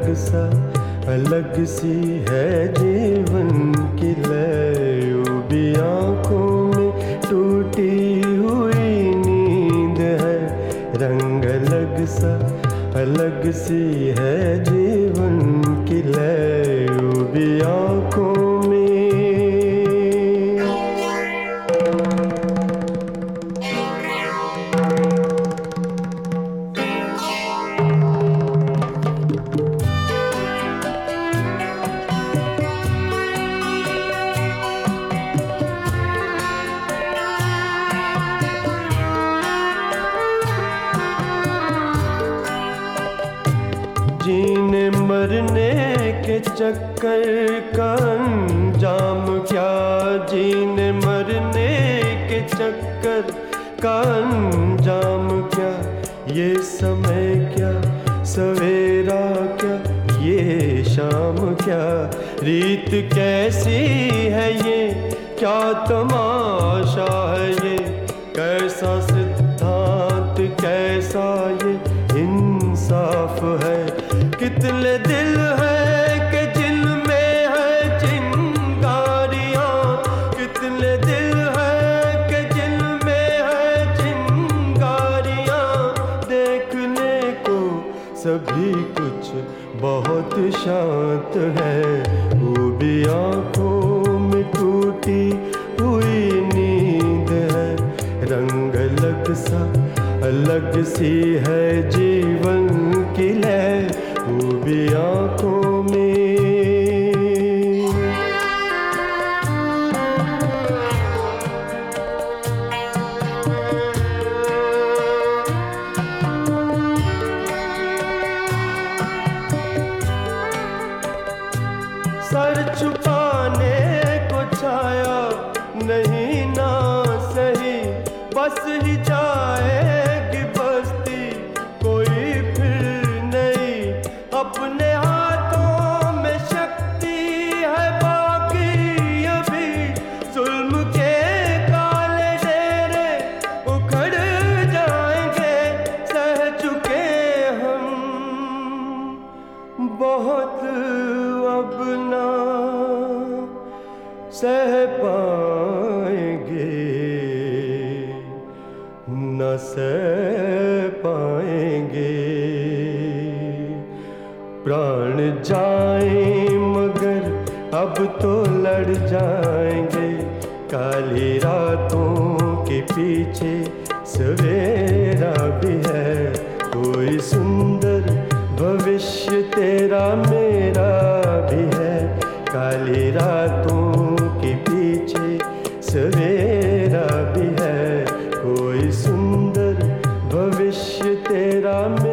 सा अलग सी है जीवन की लय, भी आँखों में टूटी हुई नींद है। रंग अलग सा अलग सी है जीवन की लय, भी आँखों में। जीने मरने के चक्कर का अंजाम क्या, जीने मरने के चक्कर का अंजाम क्या, ये समय क्या सवेरा क्या, ये शाम क्या, रीत कैसी है ये, क्या तमाशा है ये, कैसा सिद्धांत कैसा ये इंसाफ है। कितने दिल हैं कि जिनमें है चिंगारियाँ, कितने दिल हैं कि जिनमें है चिंगारियाँ, देखने को सभी कुछ बहुत शांत है, वो भी आँखों में टूटी हुई नींद है। रंग अलग सा अलग सी है जीवन की लय, वो भी आँखों में। सर छुपाने को छाया नहीं ना सही, बस ही जाएगी बस्ती कोई फिर नहीं। अपने हाथों में शक्ति है बाकी अभी, जुल्म के काले डेरे उखड़ जाएंगे, सह चुके हम बहुत अब ना सह पाएंगे, न सह पाएंगे। प्राण जाए मगर अब तो लड़ जाएंगे, काली रातों के पीछे सवेरा भी है। कोई सुंदर भविष्य तेरा मेरा भी है, काली रातों के पीछे सवेरा भी है। कोई सुंदर भविष्य तेरा